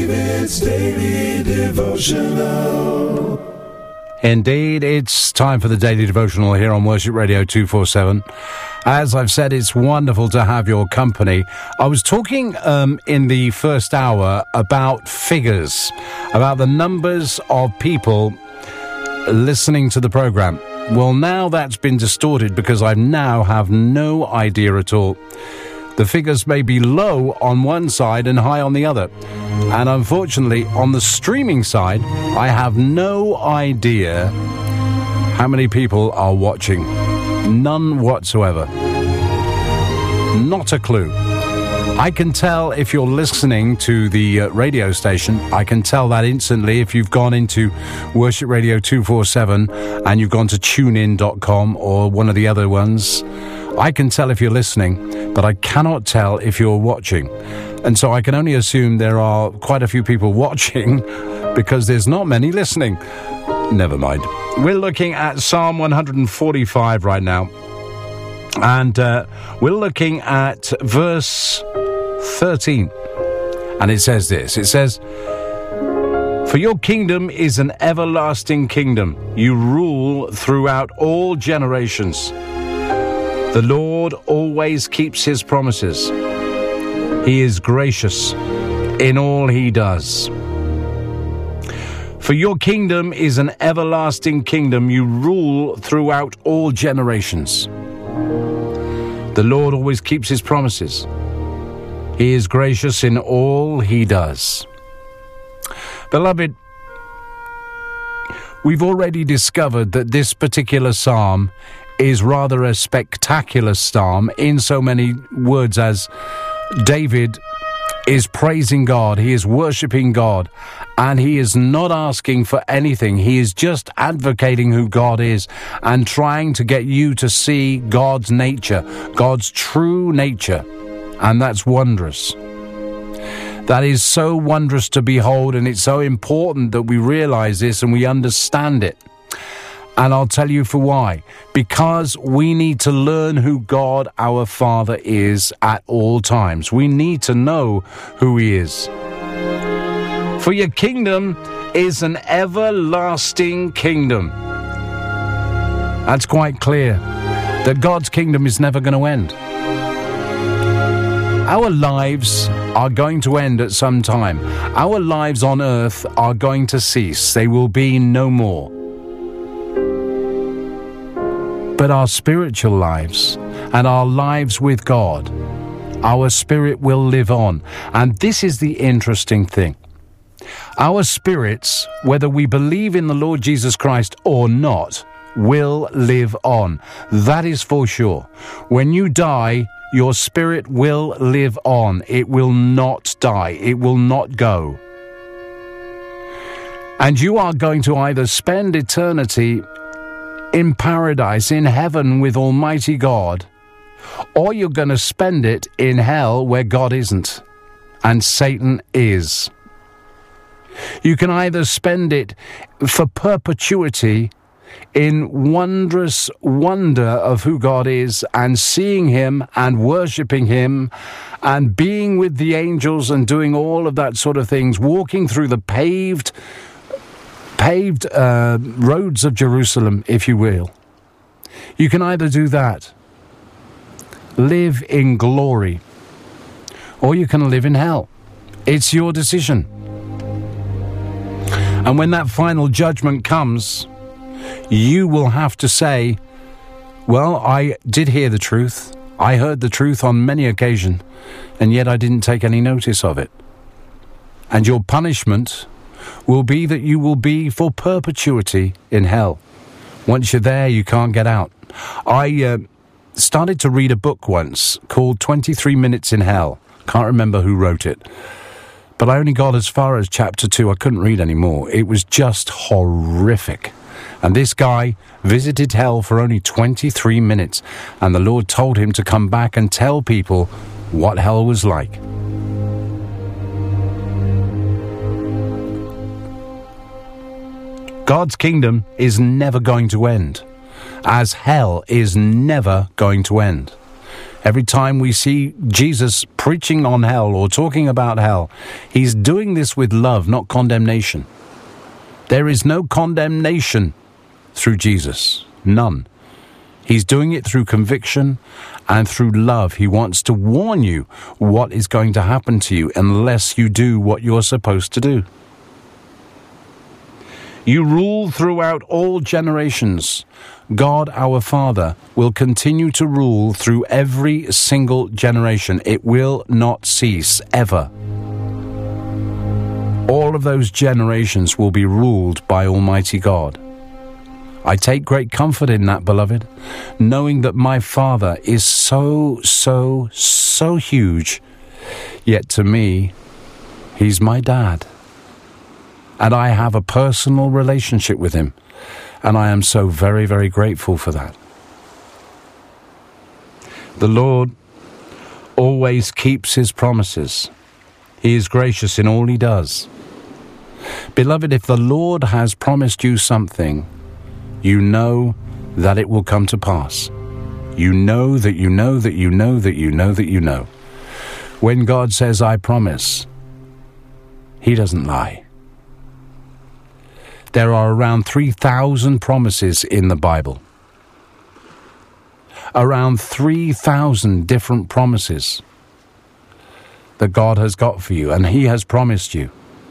David's Daily Devotional. Indeed, it's time for the Daily Devotional here on Worship Radio 247. As I've said, it's wonderful to have your company. I was talking in the first hour about figures, about the numbers of people listening to the program. Well, now that's been distorted because I now have no idea at all. The figures may be low on one side and high on the other. And unfortunately, on the streaming side, I have no idea how many people are watching. None whatsoever. Not a clue. I can tell if you're listening to the radio station. I can tell that instantly if you've gone into Worship Radio 247 and you've gone to tunein.com or one of the other ones. I can tell if you're listening, but I cannot tell if you're watching. And so I can only assume there are quite a few people watching because there's not many listening. Never mind. We're looking at Psalm 145 right now. And we're looking at verse 13. And it says this. It says, "For your kingdom is an everlasting kingdom. You rule throughout all generations. The Lord always keeps his promises. He is gracious in all he does. For your kingdom is an everlasting kingdom. You rule throughout all generations. The Lord always keeps his promises. He is gracious in all he does." Beloved, we've already discovered that this particular psalm is rather a spectacular psalm in so many words as David is praising God, he is worshipping God, and he is not asking for anything. He is just advocating who God is and trying to get you to see God's nature, God's true nature, and that's wondrous. That is so wondrous to behold, and it's so important that we realize this and we understand it. And I'll tell you for why. Because we need to learn who God our Father is at all times. We need to know who he is. For your kingdom is an everlasting kingdom. That's quite clear. That God's kingdom is never going to end. Our lives are going to end at some time. Our lives on earth are going to cease. They will be no more. But our spiritual lives and our lives with God, our spirit will live on. And this is the interesting thing. Our spirits, whether we believe in the Lord Jesus Christ or not, will live on. That is for sure. When you die, your spirit will live on. It will not die. It will not go. And you are going to either spend eternity in paradise, in heaven with Almighty God, or you're going to spend it in hell where God isn't and Satan is. You can either spend it for perpetuity in wondrous wonder of who God is and seeing him and worshipping him and being with the angels and doing all of that sort of things, walking through the paved roads of Jerusalem, if you will. You can either do that, live in glory, or you can live in hell. It's your decision. And when that final judgment comes, you will have to say, well, I did hear the truth. I heard the truth on many occasions, and yet I didn't take any notice of it. And your punishment will be that you will be for perpetuity in hell. Once you're there, you can't get out. I started to read a book once called 23 Minutes in Hell. Can't remember who wrote it. But I only got as far as chapter 2. I couldn't read anymore. It was just horrific. And this guy visited hell for only 23 minutes. And the Lord told him to come back and tell people what hell was like. God's kingdom is never going to end, as hell is never going to end. Every time we see Jesus preaching on hell or talking about hell, he's doing this with love, not condemnation. There is no condemnation through Jesus. None. He's doing it through conviction and through love. He wants to warn you what is going to happen to you unless you do what you're supposed to do. You rule throughout all generations. God, our Father, will continue to rule through every single generation. It will not cease, ever. All of those generations will be ruled by Almighty God. I take great comfort in that, beloved, knowing that my Father is so huge, yet to me, he's my dad. And I have a personal relationship with him, and I am so very, very grateful for that. The Lord always keeps his promises. He is gracious in all he does. Beloved, if the Lord has promised you something, you know that it will come to pass. You know that you know that you know that you know that you know. When God says, I promise, he doesn't lie. There are around 3,000 promises in the Bible. Around 3,000 different promises that God has got for you, and he has promised you.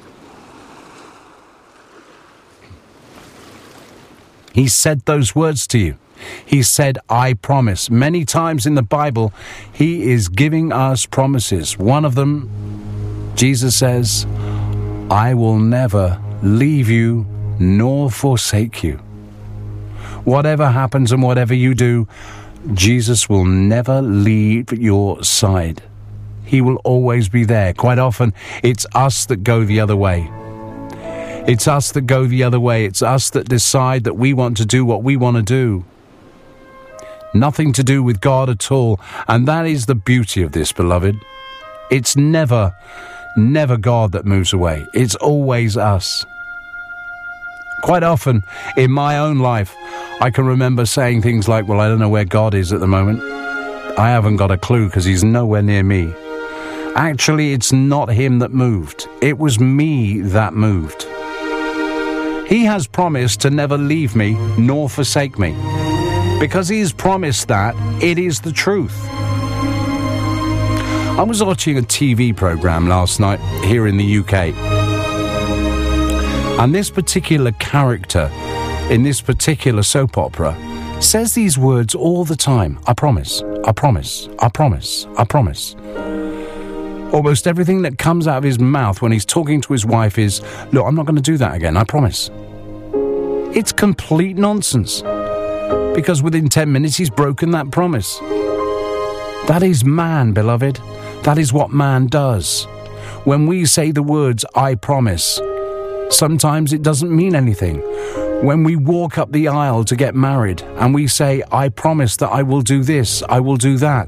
He said those words to you. He said, I promise. Many times in the Bible, he is giving us promises. One of them, Jesus says, I will never leave you nor forsake you. Whatever happens and whatever you do, Jesus will never leave your side. He will always be there. Quite often, it's us that go the other way. It's us that go the other way. It's us that decide that we want to do what we want to do. Nothing to do with God at all. And that is the beauty of this, beloved. It's never God that moves away. It's always us. Quite often in my own life, I can remember saying things like, well, I don't know where God is at the moment. I haven't got a clue because he's nowhere near me. Actually, it's not him that moved. It was me that moved. He has promised to never leave me nor forsake me. Because he's promised that, it is the truth. I was watching a TV program last night here in the UK. And this particular character in this particular soap opera says these words all the time. I promise, I promise, I promise, I promise. Almost everything that comes out of his mouth when he's talking to his wife is, look, I'm not going to do that again, I promise. It's complete nonsense. Because within 10 minutes he's broken that promise. That is man, beloved. That is what man does. When we say the words, I promise, sometimes it doesn't mean anything. When we walk up the aisle to get married and we say, I promise that I will do this, I will do that,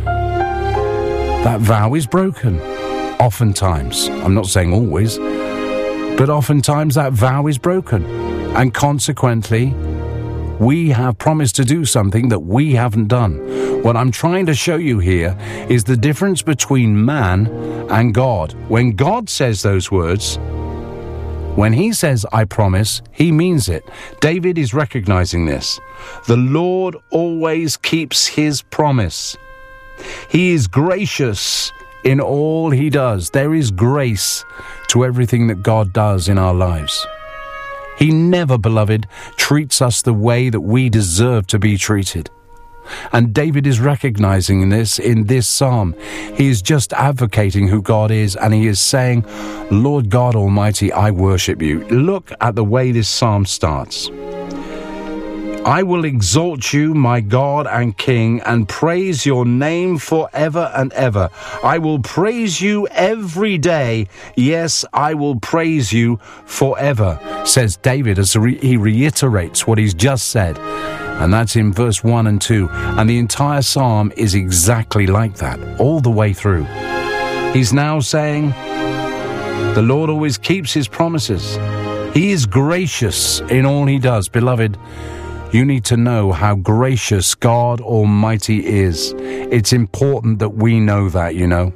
that vow is broken. Oftentimes. I'm not saying always, but oftentimes that vow is broken. And consequently, we have promised to do something that we haven't done. What I'm trying to show you here is the difference between man and God. When God says those words, when he says, I promise, he means it. David is recognizing this. The Lord always keeps his promise. He is gracious in all he does. There is grace to everything that God does in our lives. He never, beloved, treats us the way that we deserve to be treated. And David is recognizing this in this psalm. He is just advocating who God is, and he is saying, Lord God Almighty, I worship you. Look at the way this psalm starts. I will exalt you, my God and King, and praise your name forever and ever. I will praise you every day. Yes, I will praise you forever, says David as he reiterates what he's just said. And that's in verse 1 and 2. And the entire psalm is exactly like that, all the way through. He's now saying, the Lord always keeps his promises. He is gracious in all he does. Beloved, You need to know how gracious God Almighty is. It's important that we know that, you know.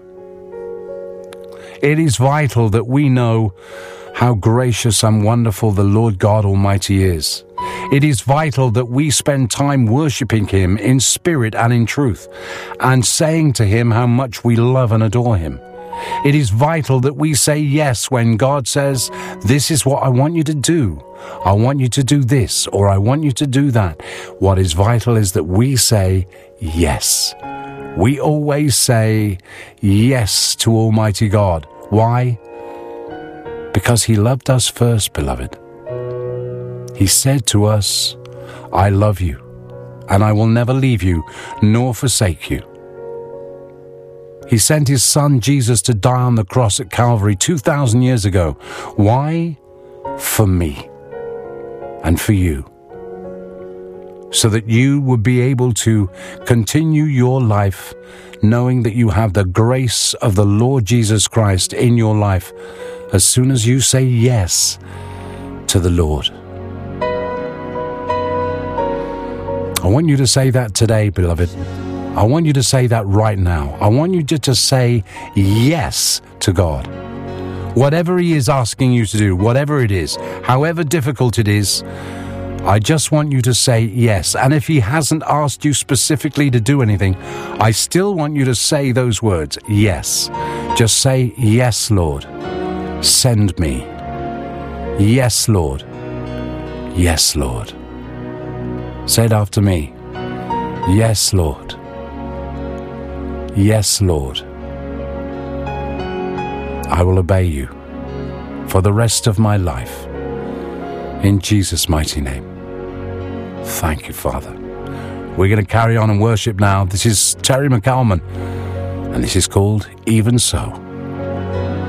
It is vital that we know how gracious and wonderful the Lord God Almighty is. It is vital that we spend time worshipping Him in spirit and in truth, and saying to Him how much we love and adore Him. It is vital that we say yes when God says, this is what I want you to do. I want you to do this, or I want you to do that. What is vital is that we say yes. We always say yes to Almighty God. Why? Because He loved us first, beloved. He said to us, I love you, and I will never leave you nor forsake you. He sent His Son Jesus to die on the cross at Calvary 2,000 years ago. Why? For me and for you. So that you would be able to continue your life knowing that you have the grace of the Lord Jesus Christ in your life as soon as you say yes to the Lord. I want you to say that today, beloved. I want you to say that right now. I want you to say yes to God. Whatever He is asking you to do, whatever it is, however difficult it is, I just want you to say yes. And if He hasn't asked you specifically to do anything, I still want you to say those words, yes. Just say, yes, Lord. Send me. Yes, Lord. Yes, Lord. Say it after me. Yes, Lord. Yes, Lord. I will obey you for the rest of my life. In Jesus' mighty name. Thank you, Father. We're going to carry on and worship now. This is Terry McCalman, and this is called Even So.